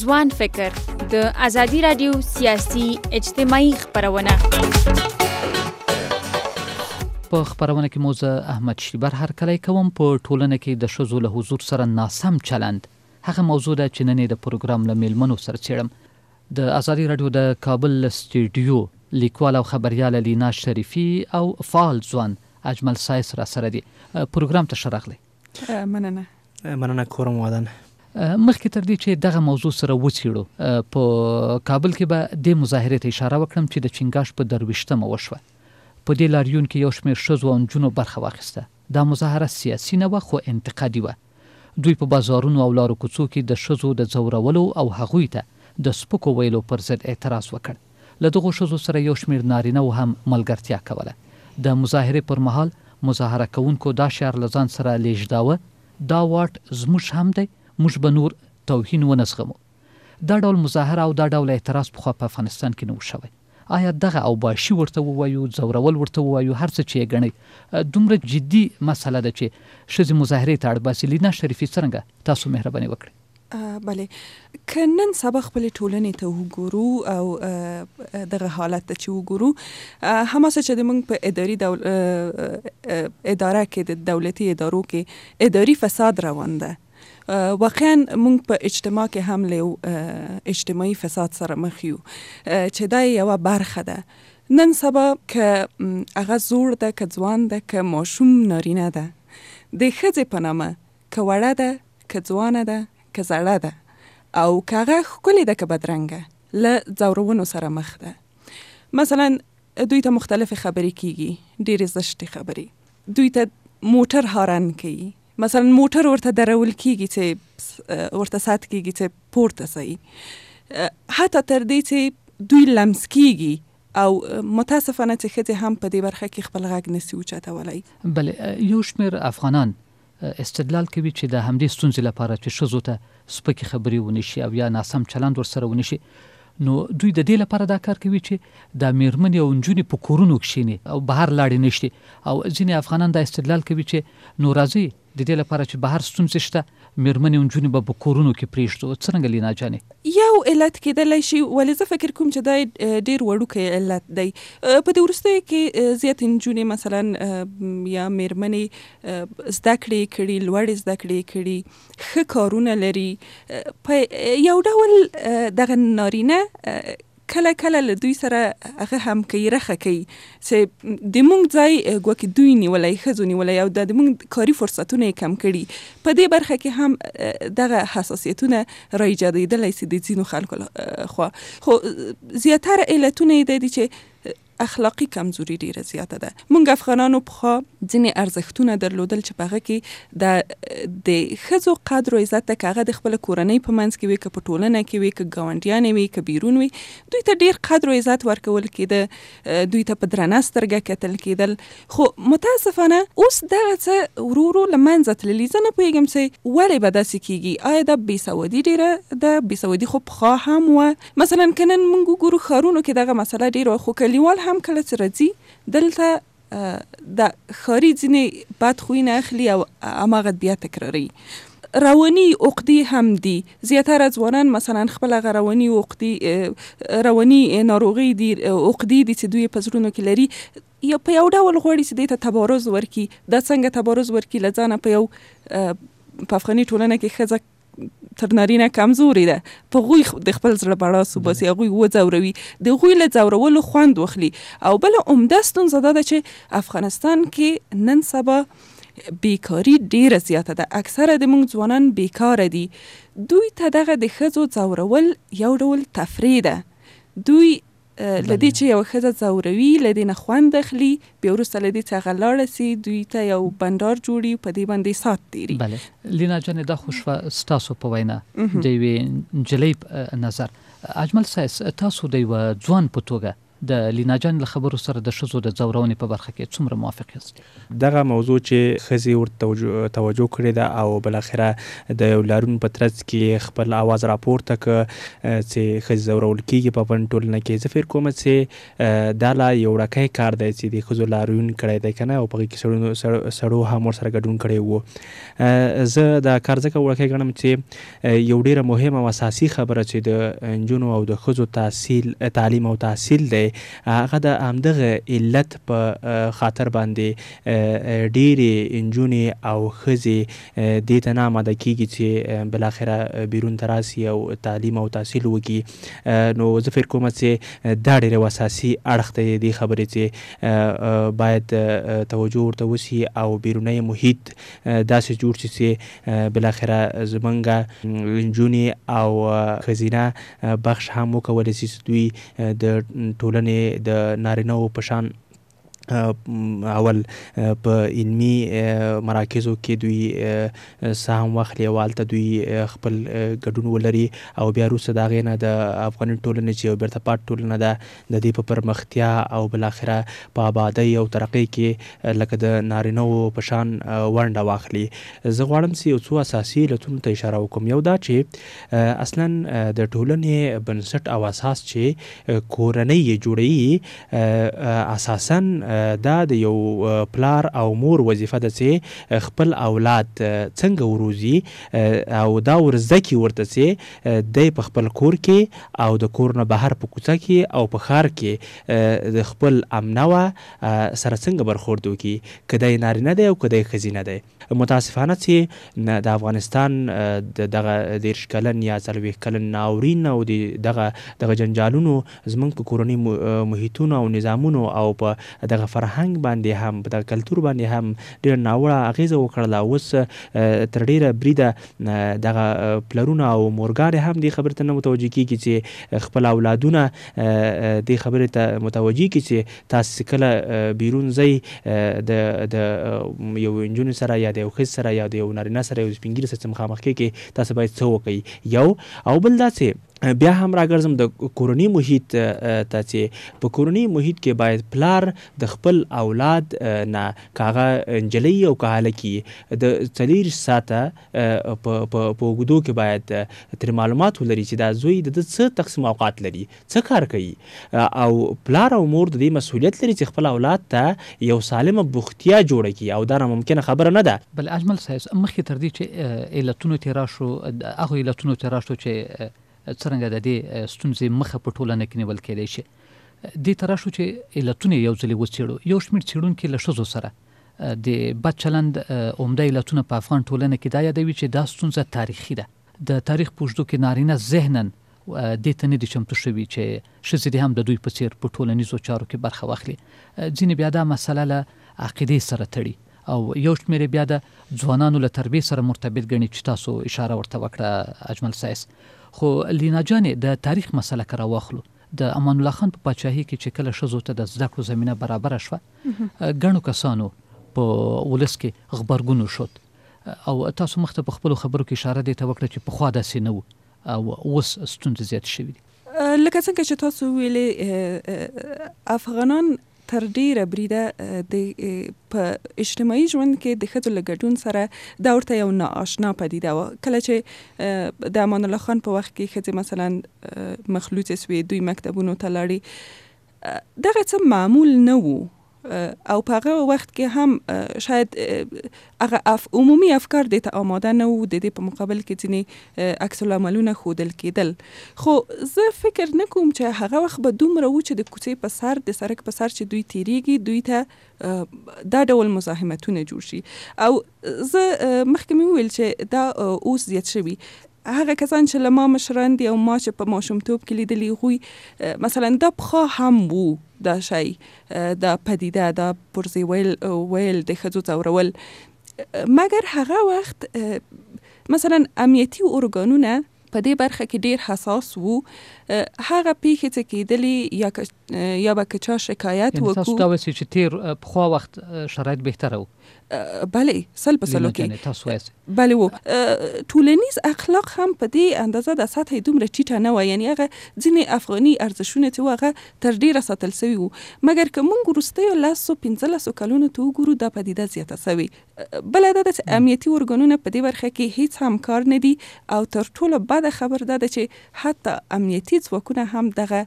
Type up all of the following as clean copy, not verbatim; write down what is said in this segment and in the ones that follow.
ځوان فکر د ازادي رادیو سیاسي اجتماعي خبرونه. په خبرونه کې موزه احمد شیبر هرکلی کوم. په ټولنه کې د ښځو له حضور سره ناسم چلند هغه موضوع ده چې نن د پروګرام له میلمنو سره څېړم. د ازادي رادیو د کابل سټوډیو لیکوال او خبرياله لینا شریفي او فعال ځوان اجمل سایس را سره دي. پروګرام ته شرغلي. مننه کورم وادن. مخکې تر دې چې دغه موضوع سره وڅېړو، په کابل کې به د مظاهرې ته اشاره وکړم چې د چنګاش په 23مه وشوه. په دې لاریون کې یو شمېر ښځو او نجونو برخه واخیسته. دا مظاهره سیاسي نه وه خو انتقادي وه. دوی په بازارونو او لارو کوڅو کې د ښځو د ځورولو او هغوی ته د سپکو ویلو پر ضد اعتراض وکړ. له دغو ښځو سره یو شمېر نارینه‌و هم ملګرتیا کوله. د مظاهرې پر مهال مظاهره کوونکو دا شعار له ځان سره لیږداوه: دا واټ زموږ هم دی، موږ به نور توهین ونه زغمو. دا ډول مظاهره او دا ډول اعتراض پخوا په افغانستان کې نه و شوی. آیا دغه اوباشي ورته ووایو، ځورول ورته ووایو، هر څه چې یې ګڼئ، دومره جدي مسله ده چې ښځې مظاهرې ته اړ باسي؟ لینا شریفي، څرنګه تاسو مهرباني وکړئ. بله، که نن سبا خپل ټولنې ته وګورو او دغه حالت ته چې وګورو، هماسه چې موږ په اداره کې د دولتي ادارو کې اداري فساد روان ده. واقعا موږ په اجتماع کې هم له اجتماعي فساد سره مخ یو چې دا یوه برخه ده. نن سبا که هغه زوړ ده، که ځوان ده، که ماشوم نارینه ده، د ښځې په نامه که وړه ده، که ځوانه ده، که زړه ده، او که هغه ښکلې ده که بدرنګه، له ځورونو سره مخ ده. مثلا دوی ته مختلفې خبرې کیږي، ډېرې زشتې خبرې. دوی ته موټر هارن کوي، مثلا موټر ورته درول کیږي چې ورته سات کیږي چې پورته سي، حتی تر دې چې دوی لمس کیږي. او متاسفانه چې ښځې هم په دې برخه کې خپل غږ نشي اوچتولی. بله، یو شمېر افغانان استدلال کوي چې د همدې ستونزې لپاره چې ښځو ته سپکې خبرې ونشي او یا ناسم چلند ورسره ونشي، نو دوی د دې لپاره دا کار کوي چې د میرمنې او نجونې په کورونو کښېني او بهر لاړې نشي. او ځینې افغانان دا استدلال کوي چې نو راځي د دې لپاره چې بهر ستونزې شته، میرمنې او نجونې به په کورونو کې پرېږدو. څرنګه لینا جانې؟ یو علت کېدلی شي، ولې زه فکر کوم چې دا ډېر وړوکی علت دی. په دې وروستیو کې زیات نجونې مثلا یا میرمنې زده کړې کړي، لوړې زده کړې کړي، ښه کارونه لري. په یو ډول دغه نارینه کله کله له دوی سره هغه همکاري رخه کوي چې د موږ ځای ګوکې دوی نیولی، ښځو نیولی، او د موږ کاري فرصتونه یې کم کړي. په دې برخه کې هم دغه حساسیتونه راایجادېدلی سي د ځینو خلکو خوا. خو زیاتره علتونه یې دی چې اخلاقی کمزوري ډیره زیاته ده. موږ افغانانو پخوا ځینې ارزښتونه درلودل چې په هغه کې د ښځو قدر او عزت ته، که هغه د خپل کورنۍ په منځ کې وي، که په ټولنه کې وي، که ګاونډیانې وي، که بیرون وي، دوی ته ډیر قدر او عزت ورکول کېده، دوی ته په درنه سترګه کتل کېدل. خو متاسفانه اوس دغه څه ورو ورو له منځه تللي. زه نه پوهېږم چې ولې به داسې کېږي. آیا دا بېسوادي ډیره ده؟ بېسوادي خو پخوا هم وه. مثلا که نن موږ وګورو ښارونو کې دغه مسله ډیره وه، خو کلیوال هم کله چې راځي دلته د ښاري ځینې بد خویونه اخلي او هماغه بیا تکراري. رواني عقدې هم دي. زیاتره ځوانان مثلا خپل هغه رواني ناروغۍ دي، عقدې دي چې دوی په زړونو کې لري، یا په یو ډول غواړي چې دې ته تبارز ورکړي. دا څنګه تبارز ورکړي؟ له ځانه په افغاني ټولنه کې ښځه تر نارینه کمزوري ده، په هغوی د خپل زړه بړاس وباسي، هغوی وځوروي، د هغوی له ځورولو خوند واخلي. او بله عمده ستونزه دا ده چې افغانستان کې نن سبا بیکاري ډیره زیاته ده. اکثره د موږ ځوانان بیکاره دي. دوی ته دغه د ښځو ځورول یو ډول تفریح ده. دوی لدې چې یو ښځه ځوروي، لدې نه خوند اخلي، بیا وروسته لدې چې هغه لاړه سي، دوی ته یو بندار جوړي، په دې باندې سات تیري. بله، لینا جانې، دا خو شوه ستاسو په وینا د یوې نجلۍ نظر. اجمل سایس، تاسو د یوه ځوان په توګه د لینا جان له خبرو سره د ښځو د ځورونې په برخه کې څومره موافق یاست؟ دغه موضوع چې ښځې ورته توجه کړې ده او بالاخره د یو لارون په ترڅ کې خپل اواز راپورته کړه چې ښځې ځورول کېږي په افغاني ټولنه کې. زه فکر کوم چې دا لا یو وړوکی کار دی چې د ښځو لاریون کړی دی که نه، او په هغې کې سړو هم ورسره ګډون کړی و. زه دا کار ځکه وړوکی ګڼم چې یو ډېره مهمه او اساسي خبره چې د نجونو او د ښځو تعلیم او تحصیل دی، هغه د همدغه علت په خاطر باندې ډېرې نجونې او ښځې دې ته نه آماده کېږي چې بالاخره بیرون ته راسي او تعلیم او تحصیل وکړي. نو زه فکر کوم چې دا ډېر یو اساسي اړخ دی دې خبرې چې باید توجه ورته وسي او بیرونی محیط داسې جوړ شي چې بالاخره زمونږ نجونې او ښځینه بخش هم وکولی شي چې دوی د ټولنې د نارینه‌و په شان اول په علمي مراکزو کې دوی سهم واخلي او هلته دوی خپل ګډون ولري، او بیا وروسته د هغې نه د افغاني ټولنې چې یو بیرته پاټ ټولنه ده د دې په پرمختیا او بالاخره په آبادۍ او ترقۍ کې لکه د نارینه‌و په شان ونډه واخلي. زه غواړم چې یو څو اساسي علتونو ته اشاره وکړم. یو دا چې اصلا د ټولنې بنسټ او اساس چې کورنۍ یې جوړوي، اساساً دا د یو پلار او مور وظیفه ده چې خپل اولاد څنګه وروزي او دا ورزده کړي ورته چې دی په خپل کور کې او د کور نه بهر په کوڅه کې او په ښار کې د خپل امنوه سره څنګه برخورد وکړي، که دی نارینه دی او که دی ښځینه دی. متاسفانه چې د افغانستان دغه 30 کلن یا 40 کلن ناورین او دغه جنجالونو زموږ په کورني محیطونو او نظامونو او په دغه فرهنګ باندې هم په دغه کلتور باندې هم ډېره ناوړه اغېزه وکړله. اوس تر ډېره بریده دغه پلرونه او مورګانې هم دې خبرې ته نه متوجه کېږي چې خپل اولادونه دې خبرې ته متوجه کړي چې تاسې کله بیرون ځئ د یو نجونې سره یا د یو ښځې سره یا د یو نارینه سره یو سپین ږیري سره چې مخامخ کېږئ تاسو باید څه وکړئ. یو او بل دا چې بیا هم راګرځم د کورني محیط ته چې په کورني محیط کې باید پلار د خپل اولاد نه که هغه نجلۍ او که هلک د 40 ساعته په اوږدو کې باید ترې معلومات ولري چې دا زوی د ده څه تقسیم اوقات لري، څه کار کوي، او پلار او مور د دې مسؤلیت لري چې خپل اولاد ته یو سالمه بوختیا جوړه کړي، او دا ناممکنه خبره نه ده. بل اجمل صاحب، مخکې تر دې چې علتونو ته راشو، هغو علتونو ته راشو چې څرنګه د دې ستونزې مخه په ټولنه کې نیول کېدی شي، دې ته راشو چې علتونه یو ځلې وڅېړو. یو شمېر څېړونکي له ښځو سره د بد چلند عمده علتونه په افغان ټولنه کې دا یادوي چې دا ستونزه تاریخي ده. د تاریخ په اوږدو کې نارینه ذهناً دې ته نه دي چمتو شوي چې ښځې دې هم د دوی په څېر په ټولنیزو چارو کې برخه واخلي. ځینې بیا دا مسله له عقیدې سره تړي، او یو شمېر بیا د ځوانانو له تربیې سره مرتبط ګڼي چې تاسو اشاره ورته وکړه اجمل سایس. خو لینا جانې د تاریخ مسله که راواخلو، د امان الله خان په پاچاهۍ کې چې کله ښځو ته د زده کړو زمینه برابره شوه، ګڼو کسانو په ولس کې غبرګون وښود، او تاسو مخته په خپلو خبرو کې اشاره دې ته وکړه چې پخوا داسې نه و او اوس ستونزې زیاتې شوي دي. لکه څنګه چې تاسو ویلې، افغانان تر ډیره بریده په اجتماعي ژوند کې د ښځو له ګډون سره دا ورته یو ناآشنا پدیده وه. کله چې د امان الله خان په وخت کې ښځې مثلا مخلوطې سوې، دوی مکتبونو ته لاړې، دغه څه معمول نه وو، او په هغه وخت کې هم شاید هغه عمومي افکار دې ته آماده نه وو، د دې په مقابل کې ځینې عکس العملونه ښودل کېدل. خو زه فکر نه کوم چې هغه وخت به دومره وو چې د کوڅې په سر، د سړک په سر چې دوی تیریږي، دوی ته دا ډول مزاحمتونه جوړ شي. او زه مخکې مې وویل چې دا اوس زیات شوي. هغه کسان چې له ما مشران دي او ما چې په ماشومتوب کې لیدلي، هغوی مثلا دا پخوا هم وو، دا شی، دا پدیده، دا پرزې ویل د ښځو ځورول، مګر هغه وخت مثلا امنیتي ارګانونه په دې برخه کې ډیر حساس وو. هغه پیښې چې کېدلې یا یا به که چا شکایت یعنی تاسو وکړو. دا وایي چې تیر پخوا وخت شرایط بهتره وو. بله 100% یعنی تاسو وایي بله و ټولنیز اخلاق هم په دې اندازه د سطح دومره ټیټه نه و، یعنی هغه ځینې افغاني ارزښتونه چې هغه تر ډیره ساتل شوي وو، مګر که موږ وروستیو 15 کلونو ته وګورو دا پدیده زیاته شوې. بله دا ده چې امنیتي ارګانونه په دې برخه کې هیڅ هم کار نه دي، او تر ټولو بده خبر دا ده چې حتی امنیتي ځواکونه هم دغه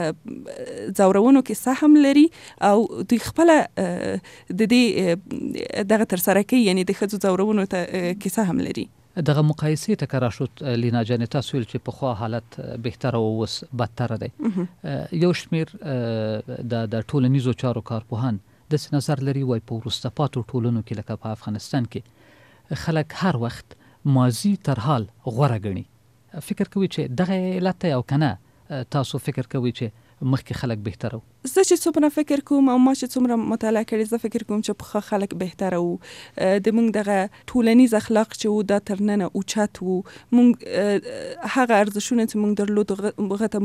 ځورونو کې سهم لري او دوی خپل د دې دغه تر سره کوي، یعنی د ښځو ځورونو ته کیسه هم لري. دغه مقایسه ته کرا شد لینا جان تاسو ویل چې په خو حالت بهتره او اوس بدتر دی. یو شمیر د ټولنیزو چارو کارپوهان د نظر لري وای په وروسته پاتو ټولنو کې لکه په افغانستان کې خلک هر وخت ماضی تر حال غوره غني. فکر کوي چې دغه علت او کنه تاسو فکر کوي چې مخکې خلک بهتره وو؟ زه چې څومره فکر کوم او ما چې څومره مطالعه کړې، زه فکر کوم چې پخوا خلک بهتره وو. د موږ دغه ټولنیز اخلاق چې وو دا تر ننه اوچت وو. موږ هغه ارزښتونه چې موږ درلود هغه ته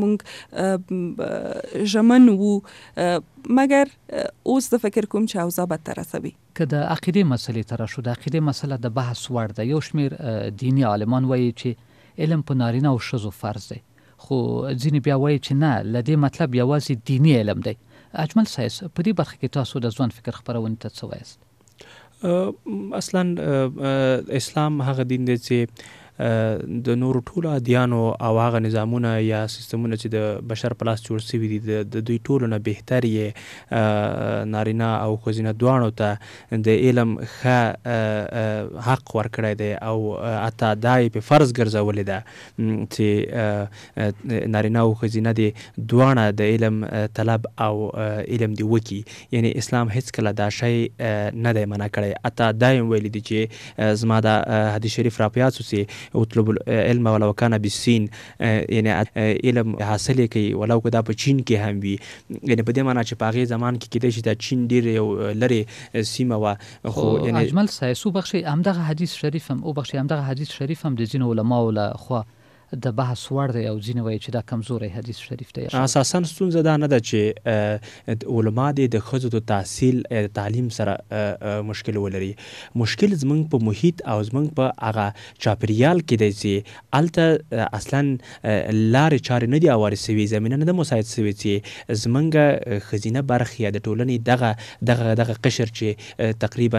موږ ژمن وو، مګر اوس زه فکر کوم چې اوضاع بدتره شوې. که د عقیدې مسلې ته راشو، د عقیدې مسله د بحث وړ ده. یو شمیر دیني عالمان وایي چې علم په نارینه او ښځو فرض دی، خو ځینې بیا وایي چې نه، لدې مطلب یوازې دینی علم دی. اجمل سایس په دې برخه کې تاسو د ځوان فکر خبرونه ته څه وایاست؟ اصلا اسلام هغه دین دی چې د نورو ټولو ادیانو او هغه نظامونه یا سیستمونه چې د بشر په لاس جوړ شوي دي د دوی ټولو نه بهتر یې نارینه او ښځینه دواړو ته د علم ښه حق ورکړی دی او حتی دا یې په فرض ګرځولې ده چې نارینه او ښځینه دي دواړه د علم طلب او علم دي وکي. یعنی اسلام هیڅ کله دا شی نه دی منع کړی، حتی دا یې ویلي دي چې زما د حدیث شریف راپیاسو چې اطلب العلم ولو كان بالصين، یعنی علم حاصل کوي ولو که دا په چین کې هم وي. یعنی په دې معنی چې په هغې زمان کې کېدای شي دا چین ډېر یو لرې سیمه وه. خو اجمل سایس وبخښئ، همدغه حدیث شریف هم همدغه حدیث شریف هم د ځینو علماو له خوا د بحث وړ دی او ځینې وایي چې دا کمزوری حدیث شریف دی. اساساً ستونزه دا نه ده چې علما دې د ښځو د تحصیل تعلیم سره مشکل ولري. مشکل زموږ په محیط او زموږ په هغه چاپریال کې دی چې هلته اصلا لارې چارې نه دي هوارې سوي، زمینه نه ده مساعد سوې چې زموږ ښځینه برخې یا د ټولنې دغه قشر چې تقریبا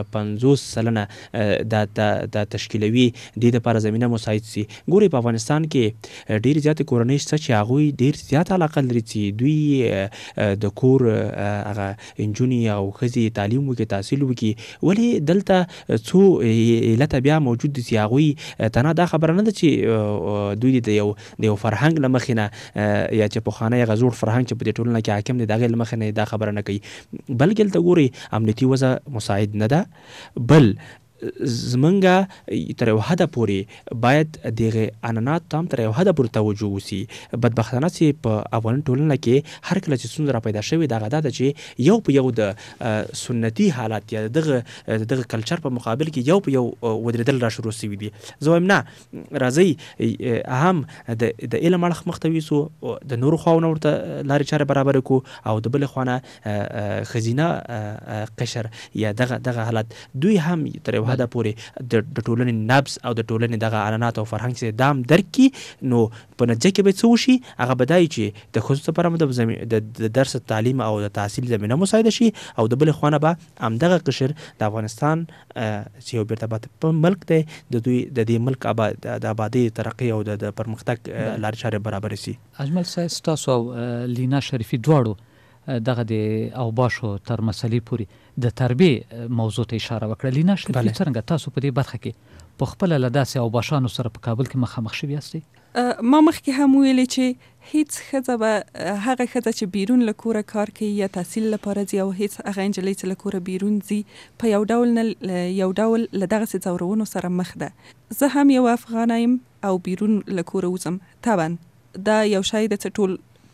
50% دا تشکیلوي دې دپاره زمینه مساعد سي. ګورئ په افغانستان کې ډېر زیات کورنۍ شته چې هغوی ډېر زیات علاقه لري چې دوی د کور هغه نجونې او ښځې تعلیم وکړي، تحصیل وکړي، ولې دلته څو علته بیا موجود دي چې هغوی تنها دا خبره نه ده چې دوی د یو فرهنګ له مخې نه یا چې پخوانی هغه زوړ فرهنګ چې په دې ټولنه کې حاکم دی د هغې له مخې نه دا خبره نه کوي، بلکې دلته ګورئ امنیتي وضع مساعد نه ده. بل زمونږه تر یو حده پورې باید دغه عنعناتو ته هم تر یو حده پورې توجه وسي. بدبختانه چې په افغاني ټولنه کې هر کله چې ستونزه را پیدا شوې د هغه دا ده چې یو په یو د سنتي حالت یا دغه کلچر په مقابل کې یو په یو ودرېدل را شروع شوي دي. زه وایم نه، راځئ هم د علم اړخ مخ ته ویسو، د نورو خواونه ورته لارې چارې برابر کړو، او د بلې خواونه ښځینه قشر یا دغه حالت دوی هم تر یو حده پورې د ټولنې نبض او د ټولنې دغه عنعنات او فرهنګ چې دام درک کړي، نو په نتیجه کې به څه وشي؟ هغه به دا وي چې د ښځو لپاره د درس تعلیم او د تحصیل زمینه مساعده شي، او د بلې خوا نه به همدغه قشر د افغانستان چې یو بیرته ملک دی د دوی د دې ملک د آبادۍ ترقۍ او د پرمختګ لارې چارې برابرې سي. اجمل سایس تاسو او لینا شریفي دواړو دغه د اوباشو تر مسلې پورې د تربیې موضوع ته اشاره وکړه. لینا شریفي څرنګه تاسو په دې برخه کې په خپله له داسې اوباشانو سره په کابل کې مخامخ شوي یاستئ؟ ما مخکې هم ویلې چې هیڅ ښځه به هغه ښځه چې بیرون له کوره کار کوي یا تحصیل لپاره ځي، او هیڅ هغه نجلۍ چې له کوره بیرون ځي په یو ډول له دغسې ځورونو سره مخ ده. زه هم یو افغانه یم او بیرون له کوره وځم. طبعا دا یو شی ده چې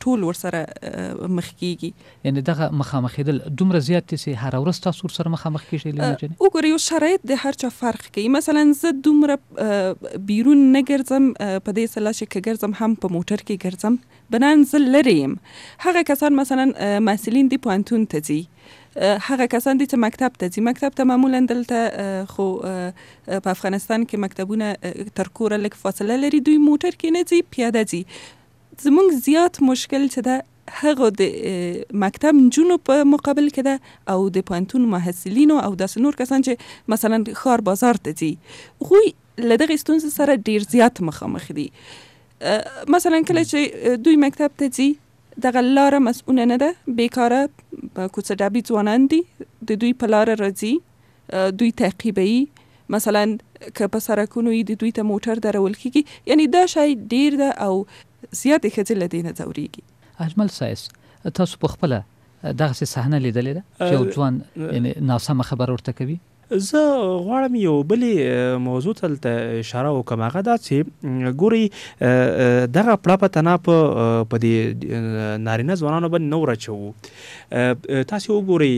ټول ورسره مخ کیږي. یعنی دغه مخامخېدل دومره زیات دي چې هر ورځ تاسو سره مخامخ کیږئ لینا جنې؟ وګورئ یو شرایط د هر چا فرق کوي. مثلا زه دومره بیرون نه ګرځم، په دې سلا چې که ګرځم هم په موټر کې ګرځم، بنان زه لرې یم. هغه کسان مثلا محصلین دي پوهنتون ته ځي، هغه کسان دي چې مکتب ته ځي. مکتب ته معمولا دلته خو په افغانستان کې مکتبونه تر کوره لږ فاصله لري، دوی موټر کې نه ځي، پیاده ځي. زمونږ زیات مشکل چې ده هغه د مکتب نجونو په مقابل کې ده او د پوهنتون محصلینو او داسې نور کسان چې مثلا ښار بازار ته ځي، غوی له دغې ستونزې سره ډیر زیات مخامخ دي. مثلا کله چې دوی مکتب ته ځي، دغه لاره مسؤونه نه ده، بیکاره کوڅه ډبي ځوانان دي، د دوی په لاره راځي، دوی تعقیبوي. مثلا که په سرکونو د دوی ته موټر درول کیږي، یعنی دا شی ډیر ده او زیاتې ښځې له دې نه ځورېږي. اجمل سایس، تاسو په خپله دغسې صحنه لیدلې ده چې یو ځوان یعنی ناسمه خبره ورته کوي؟ زه غواړم یو بلې موضوع ته اشاره وکړم، هغه دا چې ګورئ دغه پړه تنه په دې نارینه ځوانانو باندې نه ورچوو. تاسو وګورئ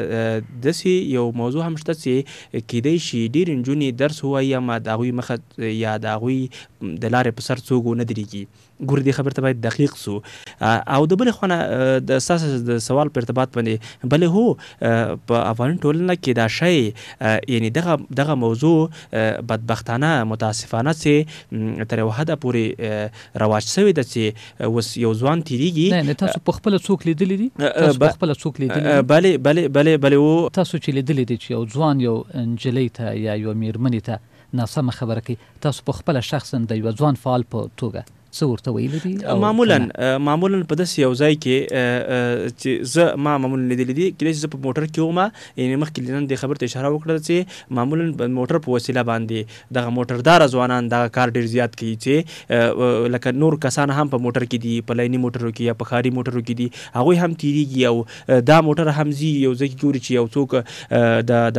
داسې یو موضوع هم شته چې کیدای شي ډېرې نجونې درس ووایي اما د هغوی مخه یا د هغوی د لارې په سر څوک ونه درېږي. ګورئ دې خبرې ته باید دقیق سو. او د بلې خوا نه د ستاسو د سوال په ارتباط باندې بلې هو په افغاني ټولنه کې دا شی یعنی دغه موضوع بدبختانه متاسفانه چې تر یو حده پورې رواج شوی ده چې اوس یو ځوان تیریږي. نه تاسو په خپله څوک لیدلی دي؟ تاسو په خپله څوک لیدلی دي؟ بلې و تاسو چې لیدلی دي چې یو ځوان یو نجلۍ ته یا یو میرمنې ته ناسمه خبره کوي، تاسو په خپله شخصا د یو ځوان فعال په توګه څه ورته ویلي دي؟ معمولا په داسې یو ځای کې چې زه ما معمولا لیدلی دي، کله چې زه په موټر کې وم، یعنې مخکې نن دې خبرې ته اشاره وکړه چې معمولا د موټر په وسیله باندې دغه موټرداره ځوانان دغه کار ډېر زیات کوي چې لکه نور کسان هم په موټر کې دي، په لایني موټرو کې یا په ښاري موټرو کې دي، هغوی هم تیریږي او دا موټر هم ځي یو ځای کې ګوري چې یو څوک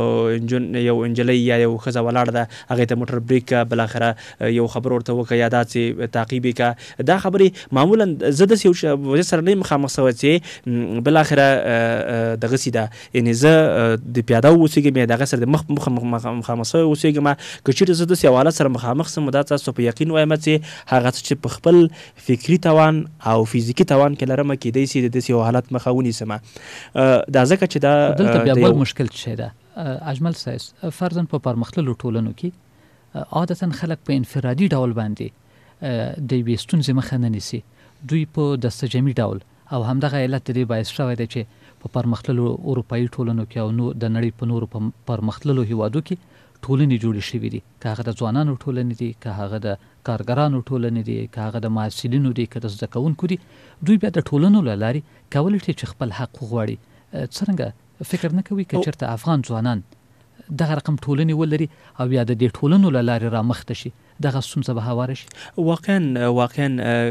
د یو نجلۍ یا یو ښځه ولاړه ده، هغې ته موټر بریک کړه، بالاخره یو خبر ورته وکړه یا دا چې تعقیب یې دا خبرې معمولا زه داسې یو وجه سره نه یم مخامخ شوی چې بالاخره دغسې ده، یعنې زه د پیاده اوسېږم یا د هغه سره د مخامخ شوی اوسېږم. که چېرې زه داسې یو حالت سره مخامخ شم، دا تاسو په یقین وایم چې هغه څه چې په خپل فکري توان او فزیکي توان کې لرم، کیدای شي د داسې یو حالت مخه ونیسم. دا ځکه چې دا دلته بیا بل مشکل څه ده اجمل سایس؟ فرضاً په پرمختللو ټولنو کې عادتاً خلک په انفرادي ډول باندې د یوې ستونزې مخه نه نیسي، دوی په دستجمعي ډول، او همدغه علت د دې باعث شوی دی چې په پرمختللو اروپایي ټولنو کې او د نړۍ په نورو پرمختللو هیوادو کې ټولنې جوړې شوي دي، که هغه د ځوانانو ټولنې دي، که هغه د کارګرانو ټولنې دي، که هغه د محصلینو دي، که د زده کوونکو دي. دوی بیا د ټولنو له لارې کولی شي چې خپل حق وغواړي. څرنګه فکر نه کوي که چېرته افغان ځوانان دغه رقم ټولنې ولري او یا د دې ټولنو له لارې رامخته شي، دغه ستونزه به هواره شي؟ واقعا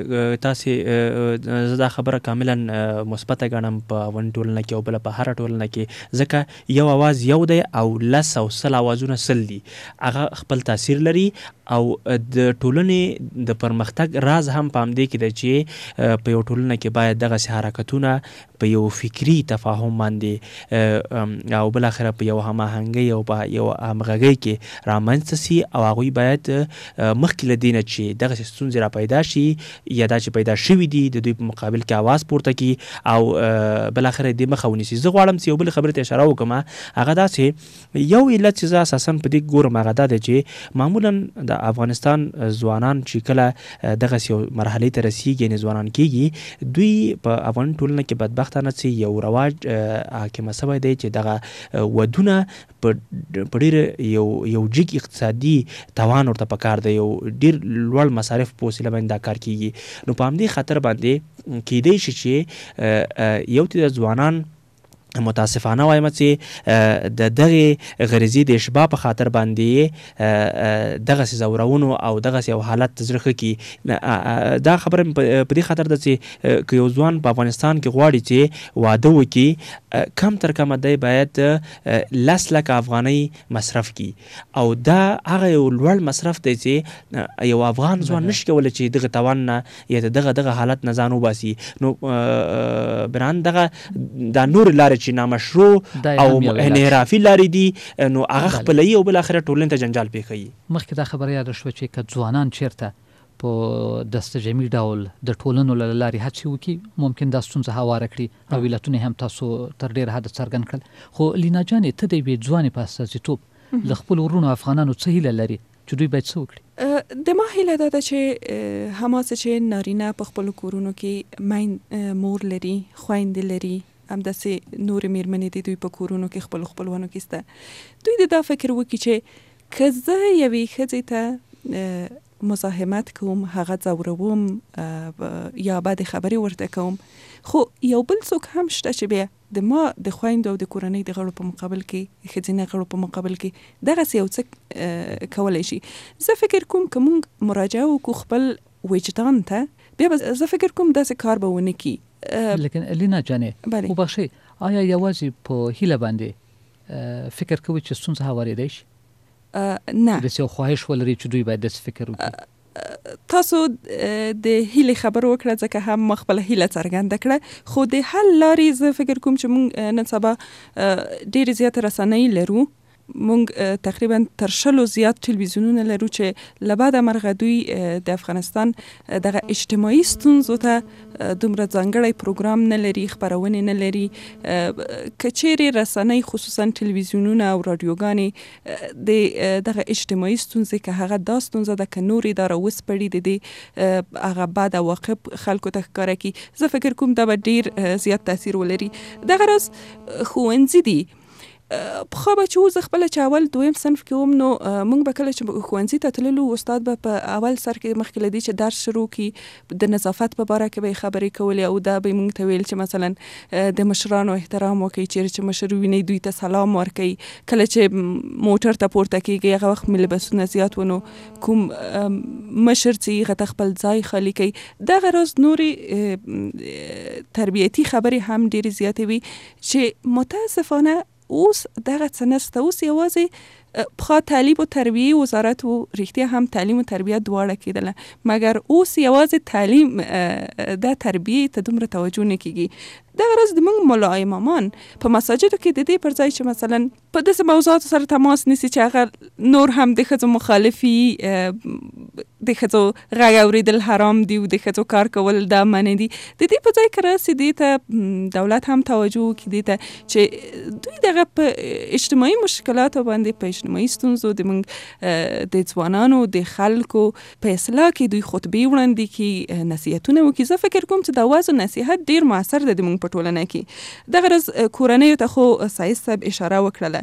تاسې زه دا خبره کاملا مثبته ګڼم په افغاني ټولنه کې او بله په هره ټولنه کې، ځکه یو اواز یو دی او 10 او 100 اوازونه 100 دي، هغه خپل تاثیر لري. او د ټولنې د پرمختګ راز هم په همدې کې دی چې په یو ټولنه کې باید دغسې حرکتونه په یو فکري تفاهم باندې او بالاخره په یو هماهنګۍ او په یو همغږۍ کې رامنځته سي، او هغوی باید مخکې له دې نه چې دغسې ستونزې را پیدا شي یا دا چې پیدا شوي دي د دوی په مقابل کې اواز پورته کړي او بالاخره دې مخه ونیسي. زه غواړم چې یو بلې خبرې ته اشاره وکړم، هغه دا چې یو علت چې زه اساساً په دې ګورم هغه دا دی چې معمولاً د افغانستان ځوانان چې کله دغسې یو مرحلې ته رسیږي، یعنې ځوانان کېږي، دوی په افغاني ټولنه کې بدبختانه چې یو رواج حاکمه شوی دی چې دغه ودونه په ډېر یو جګ اقتصادي توان ورته پکار دی، یو ډېر لوړ مصارف په وسیله باندې دا کار کېږي. نو په همدې خاطر باندې کېدی شي چې یو د ځوانان متاسفانه وایم چې د دغه غریزي د اشباع په خاطر باندې دغه زورونو او دغه یو حالت تزرخه کی دا خبره په دې خاطر ده چې که یو ځوان په افغانستان کې غواړي چې واده وکړي کم تر کمه دی باید 10 لک افغانۍ مصرف کی او دا هغه یو لوړ مصرف دی چې یو افغان ځوان نشي کولی چې دغه توان نه یا دغه حالت نه ځان وباسي. نو بران دغه د نور لارې چې نامشروع او انحرافي لارې دي نو هغه خپلوي او بل اخر ټولنې ته جنجال پیښوي. مخکې دا خبره یاد شوه چې که ځوانان چیرته په دستجمعي ډول د ټولنو له لارې هڅې وکړي ممکن دا ستونزه هواره کړي او علتونه هم تاسو تر ډېره حده څرګند کړل. خو لینا جانې ته د یوې ځوانې په استازیتوب له خپلو ورونو افغانانو څه هیله لري چې دوی باید څه وکړي؟ د ما هیله دا ده چې هماسې چې نارینه په خپلو کورونو کې مور لري، خویندې لري، همداسې نور میرمنې دي دوی په کورونو کې خپلوانو کې سته، دوی د دا فکر وکړي چې که زه یوې ښځې ته مزاحمت کوم، هغه ځوروم یا بدې خبرې ورته کوم، خو یو بل څوک هم شته چې بیا د ما د خویندو او د کورنۍ د غړو په مقابل کې، ښځینه غړو په مقابل کې دغسې یو څه کولی شي. زه فکر کوم که موږ مراجعه وکړو خپل وجدان ته، بیا به زه فکر کوم داسې کار به ونه کړي. لیکن لینا جانې وبخښئ، آیا یوازې په هیله باندې فکر کوئ چې ستونزه هوارېدی شي؟ نه، داسې یو خواهش ولري چې دوی باید داسې فکر وکړي؟ تاسو د هیلې خبر وکړه، ځکه هم ما خپله هیله څرګنده کړه، خو د حل لارې زه فکر کوم چې موږ نن سبا ډېرې زیاتې رسنۍ لرو. موږ تقریبا تر 100 زیات تلویزیونونه لرو چې له بعده مرغه دوی د افغانستان دغه اجتماعي ستونزو ته دومره ځانګړی پروګرام نه لري، خپرونې نه لري. که چیرې رسنۍ خصوصا تلویزیونونه او رادیوګانې د دغه اجتماعي ستونزې که هغه دا ستونزه ده که نورې دا راوسپړي د دې هغه بد عواقب خلکو ته ښکاره کړي، زه فکر کوم دا به ډېر زیات تاثیر ولري. دغه راز ښوونځي دي. پخوا به چې زه خپله چې اول دویم صنف کې وم نو موږ به کله چې ښوونځي ته تللو استاد به په اول سر کې مخکې له دې چې درس شروع کړي د نظافت په باره کې به یې خبرې کولې او دا به یې موږ ته ویل چې مثلا د مشرانو احترام وکړئ، چیرې چې مشر وینئ دوی ته سلام ورکړئ، کله چې موټر ته پورته کېږئ هغه وخت مې لباسونه زیات ونو کوم مشر چې هغه ته خپل ځای خالي کوي. دغه راز نورې تربیتي خبرې هم ډېرې زیاتې وي چې متاسفانه اوس دغه څه نشته. اوس یوازې پخوا تعلیم و تربیه وزارت و رښتیا هم تعلیم و تربیه دواړه کېدله، مګر اوس یوازې تعلیم د تربیه ته دومره توجه نه کېږي. دغه راز د موږ ملا امامان په مساجدو کې د دې پر ځای چې مثلا په داسې موضوعاتو سره تماس نیسي چې هغه نور هم د ښځو مخالفي، د ښځو غږ اورېدل حرام دي او د ښځو کار کول دا منع دي، د دې په ځای کې راسي دې ته دولت هم توجه وکړي دې ته چې دوی دغه په اجتماعي مشکلاتو باندې، په اجتماعي ستونزو د موږ د ځوانانو د خلکو په اصلاح کې دوی خطبې وړاندې کړي، نصیحتونه وکړي. زه فکر کوم چې دا وعظ او نصیحت ډېر موثر دی د موږ په ټولنه کې. دغه راز کورنیو ته خو سایز صاحب اشاره وکړله،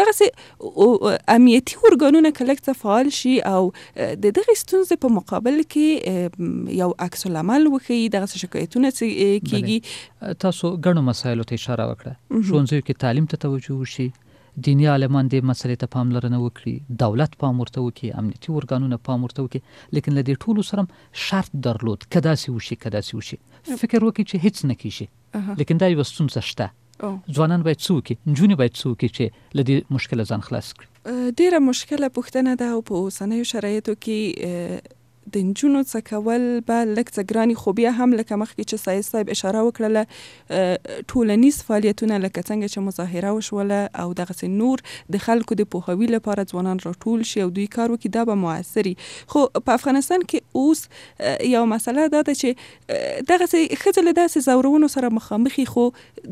دغسې امنیتي ارګانونه که لږ څه فعال شي او د دغې ستونزې په مقابل کې یو عکس العمل وښیي، دغسې شکایتونه کېږي. تاسو ګڼو مسایلو ته اشاره وکړه، ښوونځیو کې تعلیم ته توجه وشي، دیني عالمان دې مسلې ته پاملرنه وکړي، دولت پام ورته وکړي، امنیتي ارګانونه پام ورته وکړي، لیکن له دې ټولو سره شرط درلود که داسې وشي که داسې وشي. فکر وکړي چې هیڅ نه کېږي، لیکن دا یوه ستونزه شته. ځوانان باید څه وکړي، نجونې باید څه وکړي چې له دې مشکله ځان خلاص کړي؟ ډېره مشکله پوښتنه ده او په اوسنیو شرایطو کې د نجونو څه کول به لږ څه ګراني، خو بیا هم لکه مخکې چې سایز صاحب اشاره وکړله ټولنیز فعالیتونه لکه څنګه چې مظاهره وشوله او دغسې نور د خلکو د پوهاوي لپاره ځوانان راټول شي او دوی کار وکړي، دا به موثري. خو په افغانستان کې اوس یو مسله دا ده چې دغسې ښځې له داسې ځورونو سره مخامخي، خو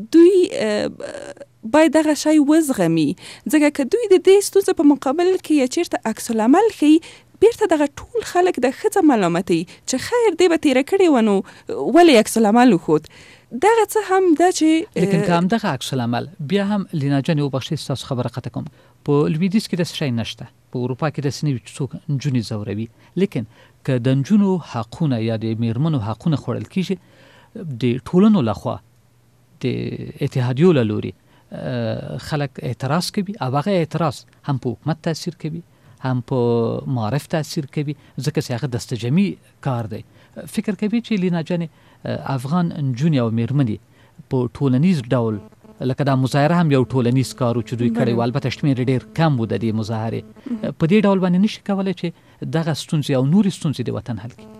دوی باید دغه شی وزغمي، ځکه که دوی د دې ستونزې په مقابل کې یا چیرته عکس العمل ښیي بیرته دغه ټول خلک د ښځه ملامتوي چې خیر دې به تیره کړې وه نو ولې عکس العمل وښود. دغه څه هم ده چې لیکن که همدغه عکس العمل بیا هم لینا جانې وبخښئ ستاسو خبره قطع کوم، په لویدیځ کې داسې شی نشته، په اروپا کې داسې نه وي چې څوک نجونې ځوروي، لیکن که د نجونو حقونه یا د میرمنو حقونه خوړل کېږي د ټولنو لخوا د اتحادیو له لوري خلک اعتراض کوي او هغه اعتراض هم په حکومت تاثیر کوي هم په معارف تاثیر کوي ځکه چې هغه دستجمي کار دی. فکر کوي چې لینا جانې افغان نجونې او میرمنې په ټولنیز ډول لکه دا مظاهره هم یو ټولنیز کار چې دوی کړی و، البته شمېر ډېر کم و د دې مظاهرې، په دې ډول باندې نشي کولی چې دغه ستونزې او نورې ستونزې د وطن حل کړي؟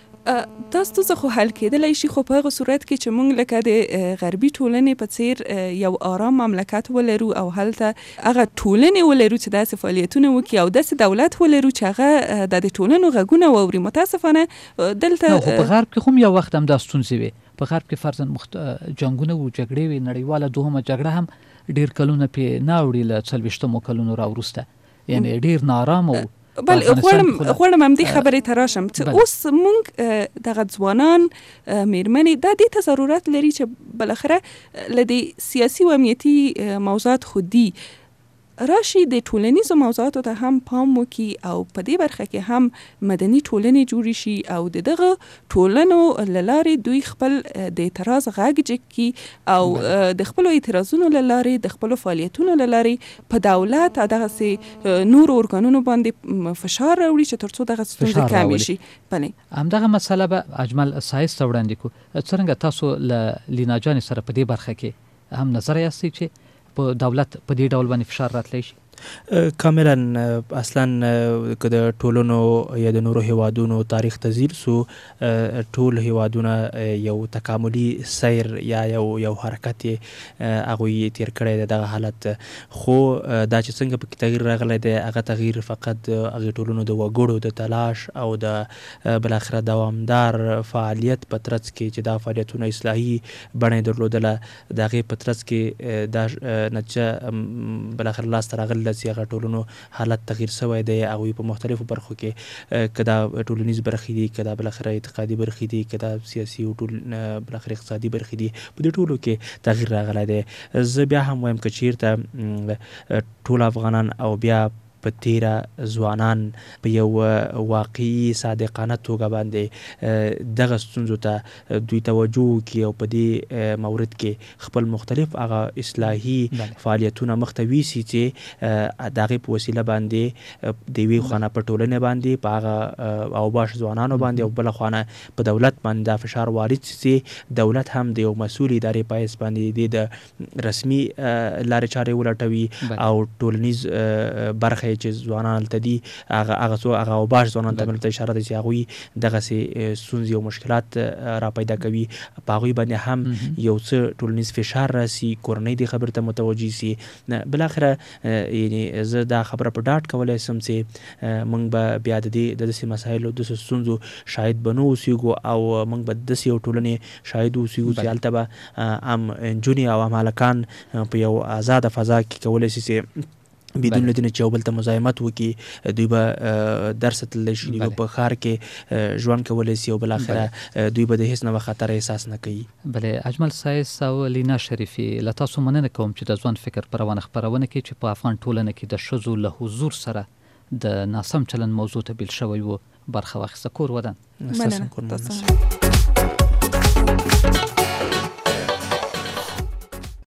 دا ستونزه خو حل کېدلی شي، خو په هغه صورت کې چې موږ لکه د غربي ټولنې په څیر یو آرام مملکت ولرو او هلته هغه ټولنې ولرو چې داسې فعالیتونه وکړي او داسې دولت ولرو چې هغه د ټولنو غږونه واوري. متاسفانه دلته په غرب کې هم یو وخت هم دا ستونزې وي. په غرب کې فرضاً جنګونه و، جګړې وي، نړیواله دوهمه جګړه هم ډېر کلونه پې نه اوړي له 40 کلونو راوروسته، یعنې ډېر نارامه و. بل غواړم هم دې خبرې ته راشم چې اوس موږ دغه ځوانان میرمنې دا دې ته ضرورت لري چې بالاخره له دې سیاسي و امنیتي موضوعات خو دي راشي د ټولنیزو موضوعاتو ته هم پام وکړي او په دې برخه کې هم مدني ټولنې جوړې شي او دغه ټولنو له لارې دوی خپل د اعتراض غږ جګ کړي او د خپلو اعتراضونو له لارې د خپلو فعالیتونو له لارې په دولت او دغسې نورو ارګانونو باندې فشار راوړي چې تر څو دغه ستونزې کمې شي. بلې همدغه مسله به اجمل سایز ته وړاندې کړو. څرنګه تاسو له لینا جانې سره په دې برخه کې هم نظر یاستئ چې په دولت په دې ډول باندې فشار راتلی شي؟ کاملا اصلا که د ټولنو یا د نورو هیوادونو تاریخ ته ځیر سو، ټول هیوادونه یو تکاملي سیر یا یو حرکت هغوی تیر کړی دی دغه حالت، خو دا چې څنګه پکې تغییر راغلی دی هغه تغییر فقط هغې ټولنو د وګړو د تلاش او د بالاخره دوامدار فعالیت په ترڅ کې چې دا فعالیتونه اصلاحي بڼه یې درلودله د هغې په ترڅ کې دا نتیجه بالاخره لاسته راغلې چې هغه ټولنو حالت تغییر شوی دی. هغوی په مختلفو برخو کې که دا ټولنیز برخې دي، که دا بالاخره اعتقادي برخې دي، که دا سیاسي او بالاخره اقتصادي برخې دي، په دې ټولو کې تغییر راغلی دی. زه بیا هم وایم که چیرته ټول افغانان او بیا په تیره ځوانان په یو واقعي صادقانه توګه باندې دغه ستونزو ته دوی توجه وکړي او په دې مورد کې خپل مختلف هغه اصلاحي فعالیتونه مخته ویسي چې د هغې په وسیله باندې د یوې خوا په ټولنې باندې په هغه اوباش ځوانانو باندې او بله خوا په دولت باندې دا فشار وارد شي چې دولت هم د یو مسؤل ادارې په حیث باندې د رسمي لارې چارې ولټوي او ټولنیز برخه چې ځوانان هلته دي هغه اوباش ځوانان ته مې ورته اشاره ده چې هغوی دغسې ستونزې او مشکلات را پیدا کوي، په هغوی باندې هم یو څه ټولنیز فشار راسي، کورنۍ دې خبرې ته متوجه سي. بالاخره یعنې زه دا خبره په ډاډ کولی سم چې موږ به بیا د داسې مسایلو داسې ستونزو شاهد به نه اوسېږو او موږ به داسې یو ټولنې شاهد اوسېږو چې هلته به هم نجونې او هم هلکان په یو آزاده فضا کې کولی شي چې بدون له دې نه چې یو بل ته مزاحمت وکړي، دوی به درس ته تللی شي، دوی به په ښار کې ژوند کولی شي او بالاخره دوی به د هېڅ نوع خطر احساس نه کوي. بلې اجمل سایز او لینا شریفي، له تاسو مننه کوم چې د ځوان فکر په روانه خپرونه کې چې په افغان ټولنه کې د ښځو له حضور سره د ناسم چلند موضوع ته بیل شوی و برخه واخیسته. کور ودان. مننه.